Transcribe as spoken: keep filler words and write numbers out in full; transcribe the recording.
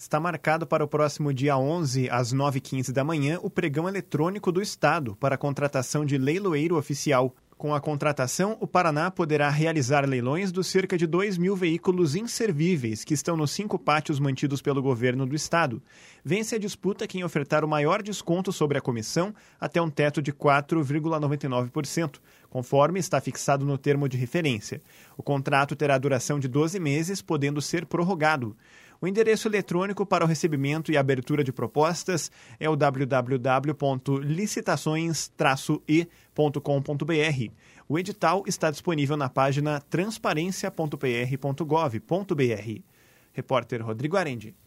Está marcado para o próximo dia onze, às nove e quinze da manhã, o pregão eletrônico do Estado para a contratação de leiloeiro oficial. Com a contratação, o Paraná poderá realizar leilões dos cerca de dois mil veículos inservíveis que estão nos cinco pátios mantidos pelo governo do Estado. Vence a disputa quem ofertar o maior desconto sobre a comissão até um teto de quatro vírgula noventa e nove por cento, conforme está fixado no termo de referência. O contrato terá duração de doze meses, podendo ser prorrogado. O endereço eletrônico para o recebimento e abertura de propostas é o w w w ponto licitações traço e ponto com ponto b r. O edital está disponível na página transparência ponto p r ponto gov ponto b r. Repórter Rodrigo Arendi.